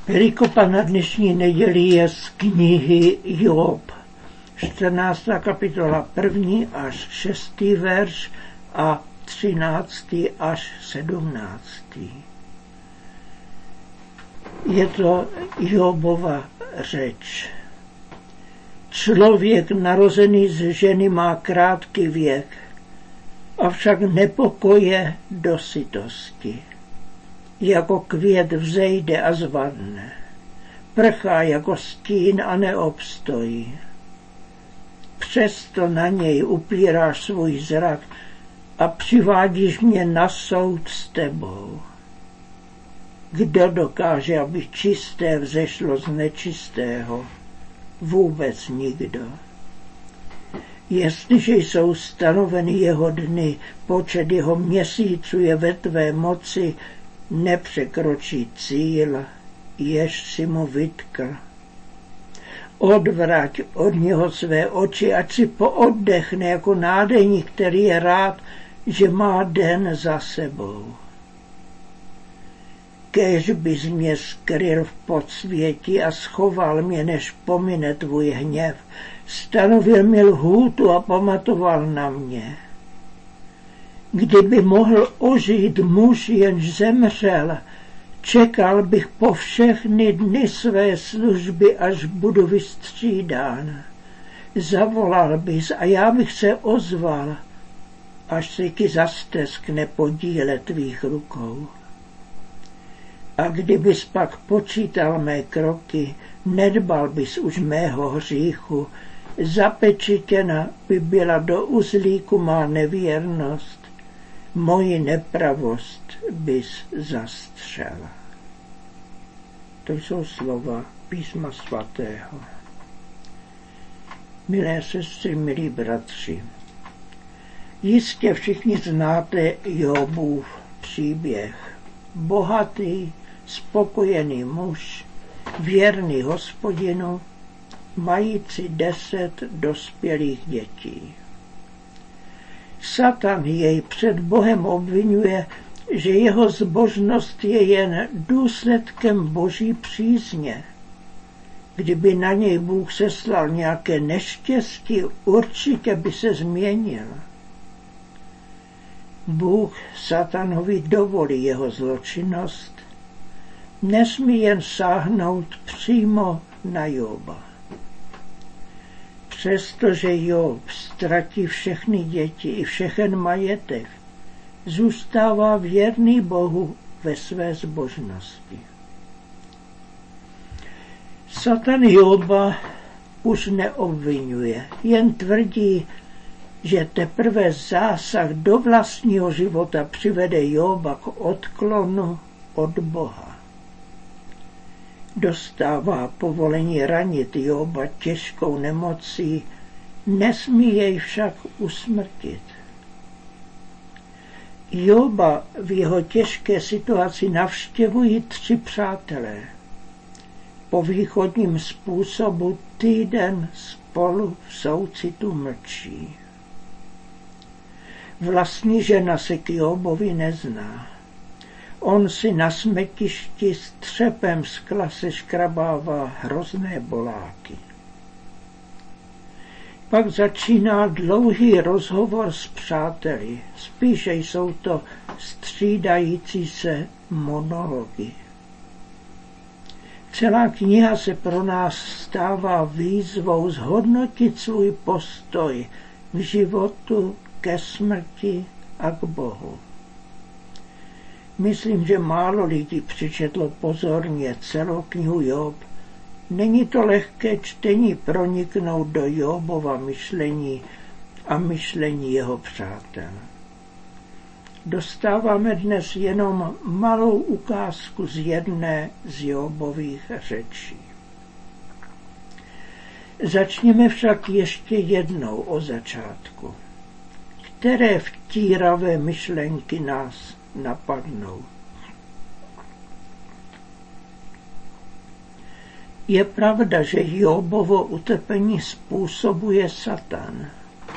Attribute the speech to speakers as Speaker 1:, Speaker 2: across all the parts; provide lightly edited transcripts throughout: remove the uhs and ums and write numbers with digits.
Speaker 1: Perikopa na dnešní neděli je z knihy Job, 14. kapitola, 1. až 6. verš a 13. až 17. Je to Jobova řeč. Člověk narozený z ženy má krátký věk, avšak nepokoje do sytosti. Jako květ vzejde a zvadne, prchá jako stín a neobstojí. Přesto na něj upíráš svůj zrak a přivádíš mě na soud s tebou. Kdo dokáže, aby čisté vzešlo z nečistého? Vůbec nikdo. Jestliže jsou stanoveny jeho dny, počet jeho měsíců je ve tvé moci, nepřekročí cíl, jež si mu vytkl. Odvrať od něho své oči, ať si pooddechne jako nádeník, který je rád, že má den za sebou. Kéž bys mě skryl v podsvětí a schoval mě, než pomine tvůj hněv. Stanovil mi lhůtu a pamatoval na mě. Kdyby mohl ožít muž, jenž zemřel, čekal bych po všechny dny své služby, až budu vystřídán. Zavolal bys a já bych se ozval, až se ti zasteskne podíle tvých rukou. A kdybys pak počítal mé kroky, nedbal bys už mého hříchu, zapečetěna by byla do uzlíku má nevěrnost, moji nepravost bys zastřel. To jsou slova Písma svatého. Milé sestry, milí bratři, jistě všichni znáte Jobův příběh. Bohatý, spokojený muž, věrný Hospodinu, mající 10 dospělých dětí. Satan jej před Bohem obvinuje, že jeho zbožnost je jen důsledkem Boží přízně. Kdyby na něj Bůh seslal nějaké neštěstí, určitě by se změnil. Bůh Satanovi dovolí jeho zločinnost, nesmí jen sáhnout přímo na Joba. Přestože Job ztratí všechny děti i všechen majetek, zůstává věrný Bohu ve své zbožnosti. Satan Joba už neobvinuje, jen tvrdí, že teprve zásah do vlastního života přivede Joba k odklonu od Boha. Dostává povolení ranit Joba těžkou nemocí, nesmí jej však usmrtit. Joba v jeho těžké situaci navštěvují 3 přátelé. Po východním způsobu týden spolu v soucitu mlčí. Vlastní žena se k Jobovi nezná. On si na smetišti s třepem skla seškrabává hrozné boláky. Pak začíná dlouhý rozhovor s přáteli. Spíše jsou to střídající se monology. Celá kniha se pro nás stává výzvou zhodnotit svůj postoj v životu, ke smrti a k Bohu. Myslím, že málo lidí přečetlo pozorně celou knihu Job. Není to lehké čtení proniknout do Jobova myšlení a myšlení jeho přátel. Dostáváme dnes jenom malou ukázku z jedné z Jobových řečí. Začněme však ještě jednou o začátku. Které vtíravé myšlenky nás napadnou? Je pravda, že Jobovo utrpení způsobuje Satan.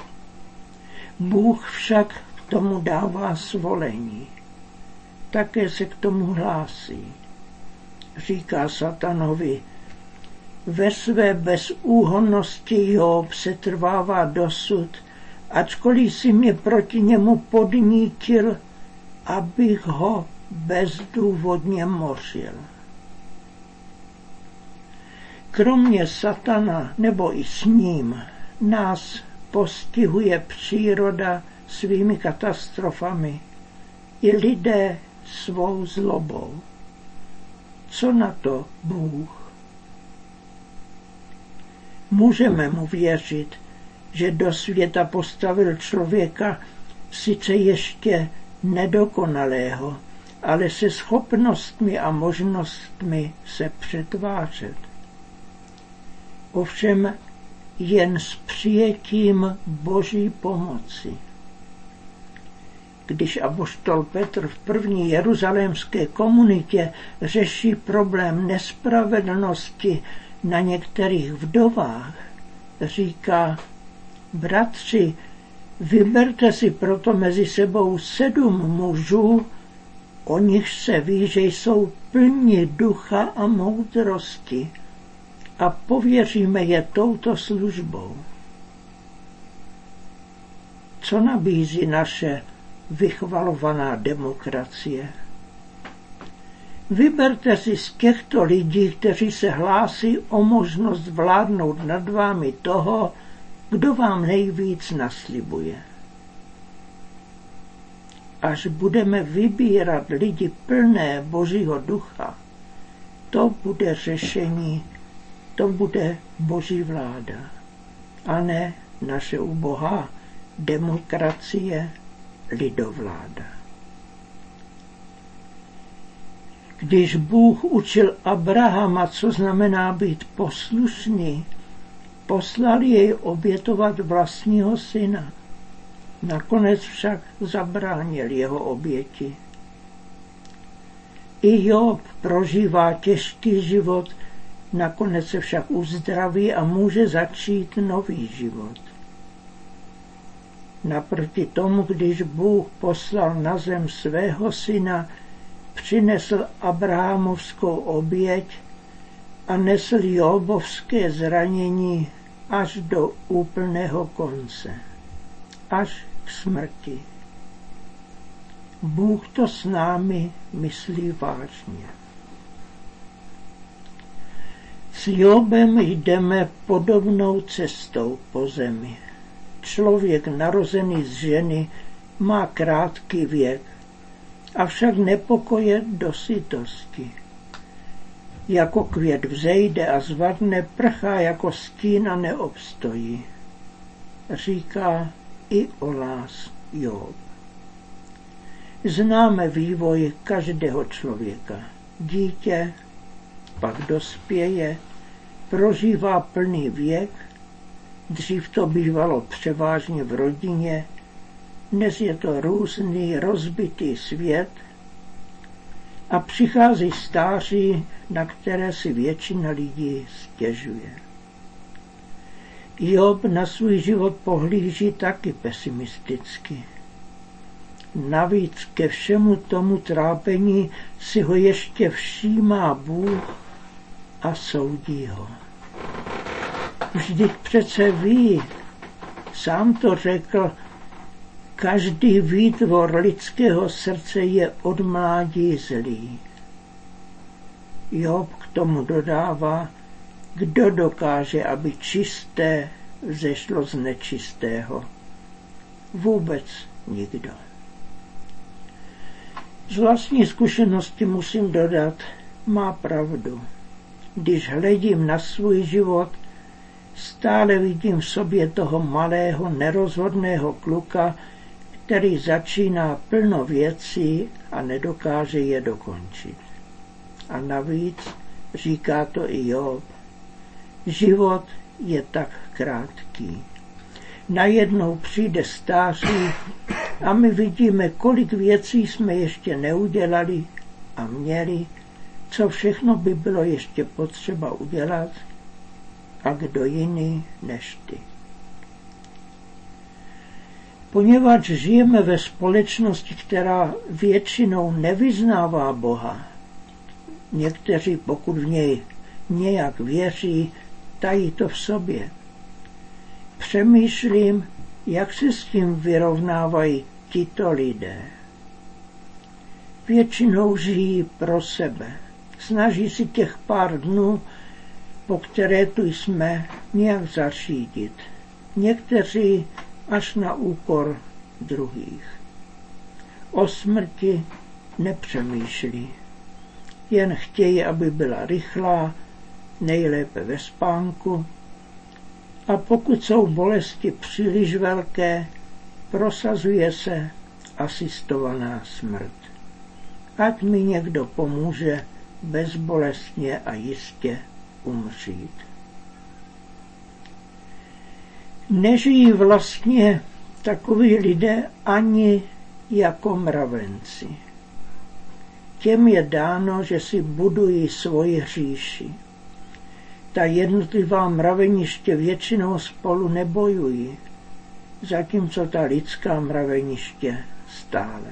Speaker 1: Bůh však k tomu dává svolení. Také se k tomu hlásí. říká Satanovi. Ve své bezúhonnosti Job se trvává dosud, ačkoliv si mě proti němu podnítil, abych ho bezdůvodně mořil. Kromě Satana, nebo i s ním, nás postihuje příroda svými katastrofami i lidé svou zlobou. Co na to Bůh? Můžeme mu věřit, že do světa postavil člověka sice ještě nedokonalého, ale se schopnostmi a možnostmi se přetvářet. Ovšem jen s přijetím Boží pomoci. Když apoštol Petr v první jeruzalémské komunitě řeší problém nespravedlnosti na některých vdovách, říká: bratři, vyberte si proto mezi sebou 7 mužů, o nich se ví, že jsou plní ducha a moudrosti, a pověříme je touto službou. Co nabízí naše vychvalovaná demokracie? Vyberte si z těchto lidí, kteří se hlásí o možnost vládnout nad vámi toho, kdo vám nejvíc naslibuje. Až budeme vybírat lidi plné Božího ducha, to bude řešení, to bude Boží vláda, a ne naše ubohá demokracie, lidovláda. Když Bůh učil Abrahama, co znamená být poslušný, poslal jej obětovat vlastního syna. Nakonec však zabránil jeho oběti. I Job prožívá těžký život, nakonec se však uzdraví a může začít nový život. Naproti tomu, když Bůh poslal na zem svého syna, přinesl Abrahamovskou oběť a nesl Jobovské zranění až do úplného konce, až k smrti. Bůh to s námi myslí vážně. S Jobem jdeme podobnou cestou po zemi. Člověk narozený z ženy má krátký věk, avšak nepokoje do sytosti. Jako květ vzejde a zvadne, prchá jako stín a neobstojí. Říká i o nás Job. Známe vývoj každého člověka. Dítě, pak dospěje, prožívá plný věk, dřív to bývalo převážně v rodině, dnes je to různý, rozbitý svět a přichází stáří, na které si většina lidí stěžuje. Job na svůj život pohlíží taky pesimisticky. Navíc ke všemu tomu trápení si ho ještě všímá Bůh a soudí ho. Vždyť přece ví, sám to řekl, každý výtvor lidského srdce je od mládí zlý. Job k tomu dodává, kdo dokáže, aby čisté vzešlo z nečistého. Vůbec nikdo. Z vlastní zkušenosti musím dodat, má pravdu. Když hledím na svůj život, stále vidím v sobě toho malého, nerozhodného kluka, který začíná plno věcí a nedokáže je dokončit. A navíc, říká to i Job, život je tak krátký. Najednou přijde stáří a my vidíme, kolik věcí jsme ještě neudělali a měli, co všechno by bylo ještě potřeba udělat, a kdo jiný než ty. Poněvadž žijeme ve společnosti, která většinou nevyznává Boha, Někteří, pokud v něj nějak věří, tají to v sobě. Přemýšlím, jak se s tím vyrovnávají tito lidé. Většinou žijí pro sebe. Snaží si těch pár dnů, po které tu jsme, nějak zařídit. Někteří až na úkor druhých. O smrti nepřemýšlí. Jen chtějí, aby byla rychlá, nejlépe ve spánku. A pokud jsou bolesti příliš velké, prosazuje se asistovaná smrt. Ať mi někdo pomůže bezbolestně a jistě umřít. Nežijí vlastně takoví lidé ani jako mravenci. Těm je dáno, že si budují svoji říši. Ta jednotlivá mraveniště většinou spolu nebojují, zatímco ta lidská mraveniště stále.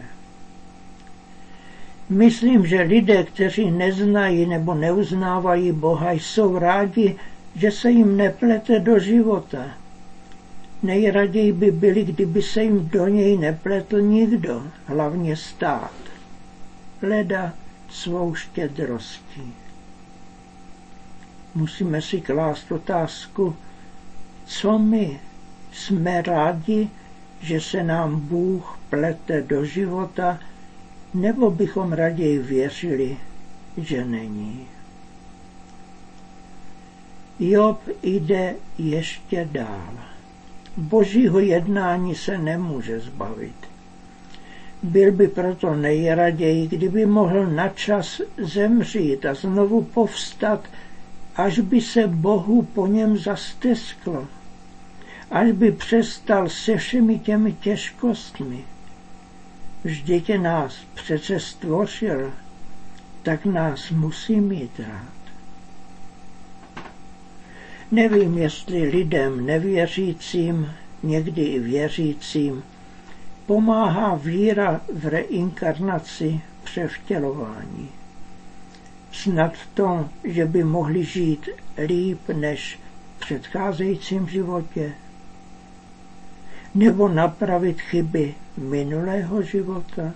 Speaker 1: Myslím, že lidé, kteří neznají nebo neuznávají Boha, jsou rádi, že se jim neplete do života. Nejraději by byli, kdyby se jim do něj nepletl nikdo, hlavně stát. Leda svou štědrostí. Musíme si klást otázku, co my jsme rádi, že se nám Bůh plete do života, nebo bychom raději věřili, že není. Job jde ještě dál. Božího jednání se nemůže zbavit. Byl by proto nejraději, kdyby mohl na čas zemřít a znovu povstat, až by se Bohu po něm zastesklo, až by přestal se všemi těmi těžkostmi. Vždyť nás přece stvořil, tak nás musí mít rád. Nevím, jestli lidem nevěřícím, někdy i věřícím, pomáhá víra v reinkarnaci, převtělování. Snad v tom, že by mohli žít líp než v předcházejícím životě, nebo napravit chyby minulého života.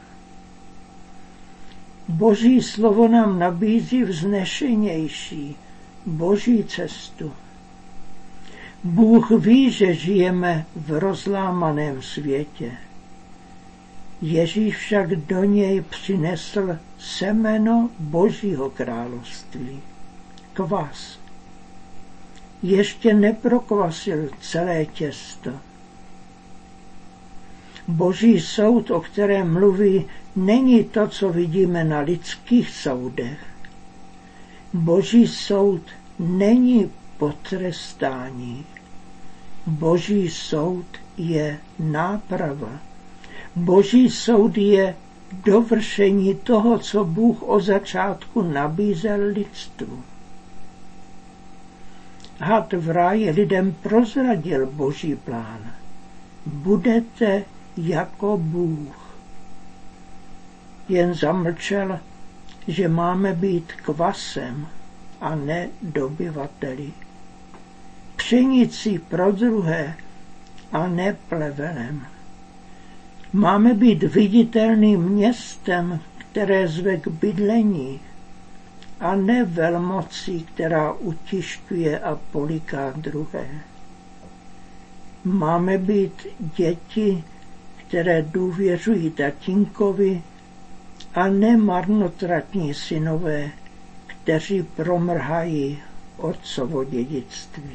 Speaker 1: Boží slovo nám nabízí vznešenější Boží cestu. Bůh ví, že žijeme v rozlámaném světě. Ježíš však do něj přinesl semeno Božího království, kvas. Ještě neprokvasil celé těsto. Boží soud, o kterém mluví, není to, co vidíme na lidských soudech. Boží soud není potrestání. Boží soud je náprava. Boží soud je dovršení toho, co Bůh od začátku nabízel lidstvu. Had v ráji lidem prozradil Boží plán. Budete jako Bůh. Jen zamlčel, že máme být kvasem a ne dobyvateli. Pšenicí pro druhé a ne plevelem. Máme být viditelným městem, které zve k bydlení, a ne velmocí, která utišťuje a poliká druhé. Máme být děti, které důvěřují tatínkovi, a ne marnotratní synové, kteří promrhají otcovo dědictví.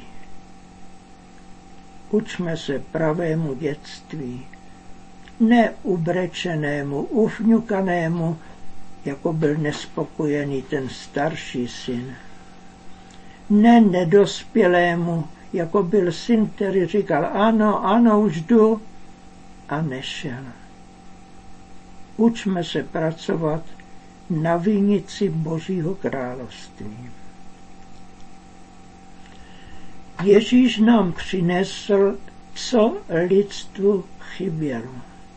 Speaker 1: Učme se pravému dětství, ne ubrečenému, ufňukanému, jako byl nespokojený ten starší syn. Ne nedospělému, jako byl syn, který říkal ano, už jdu, a nešel. Učme se pracovat na vinici Božího království. Ježíš nám přinesl, co lidstvu chybělo,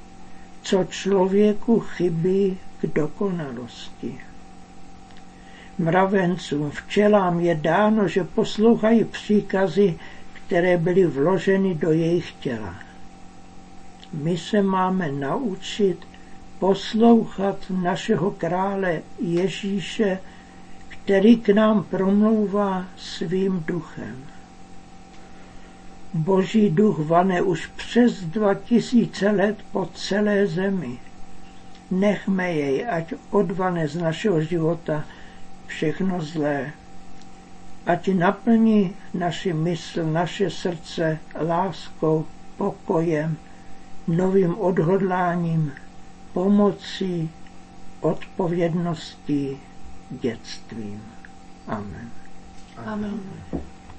Speaker 1: co člověku chybí k dokonalosti. Mravencům, včelám je dáno, že poslouchají příkazy, které byly vloženy do jejich těla. My se máme naučit poslouchat našeho krále Ježíše, který k nám promlouvá svým duchem. Boží duch vane už přes 2000 let po celé zemi. Nechme jej, ať odvane z našeho života všechno zlé. Ať naplní naši mysl, naše srdce láskou, pokojem, novým odhodláním, pomocí, odpovědností, dětstvím. Amen.
Speaker 2: Amen.